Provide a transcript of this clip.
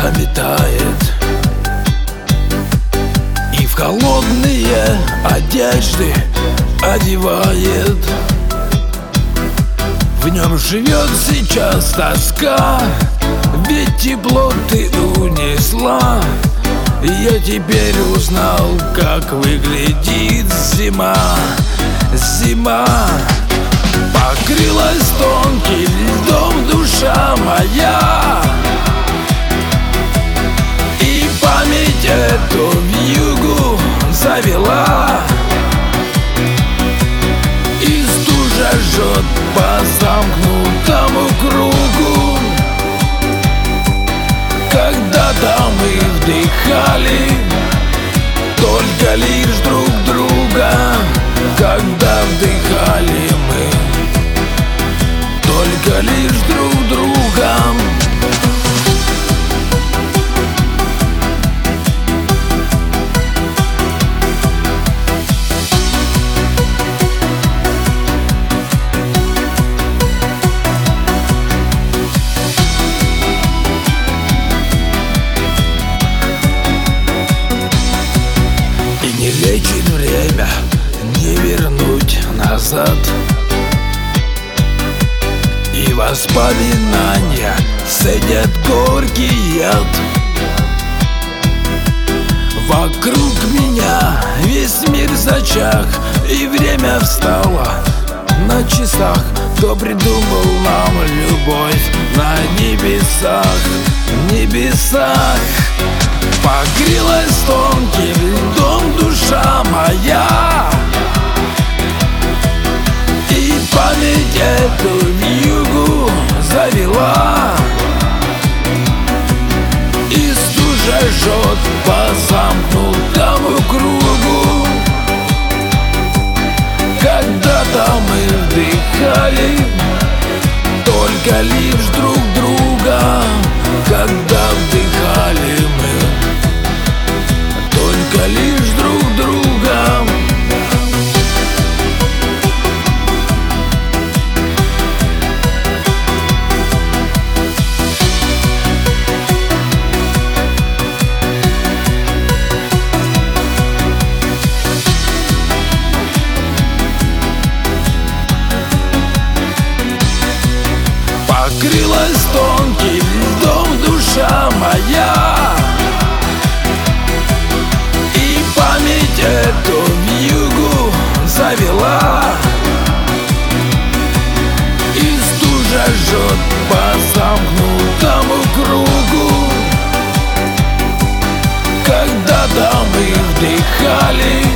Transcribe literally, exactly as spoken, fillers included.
заметает и в холодные одежды одевает. В нем живет сейчас тоска, ведь тепло ты унесла. И я теперь узнал, как выглядит зима. Зима покрылась тонким льдом душа моя, и память эту вьюгу завела. И стужа жжет по замкнутому кругу. Когда-то мы вдыхали только лишь друг друга. Когда вдыхали мы только лишь друг друга. И не лечит время, не вернуть назад, и воспоминания садят горький яд. Вокруг меня весь мир зачах, и время встало на часах. Кто придумал нам любовь на небесах, небесах? Покрылась тонким льдом душа моя, и память эту вьюгу завела. И стужа жжет по замкнутому кругу. Когда-то мы вдыхали только лишь друг друга. Когда вдыхали мы только лишь друг друга. Покрылась тонким льдом душа моя, и память эту вьюгу завела. И стужа жжет по замкнутому кругу. Когда-то мы вдыхали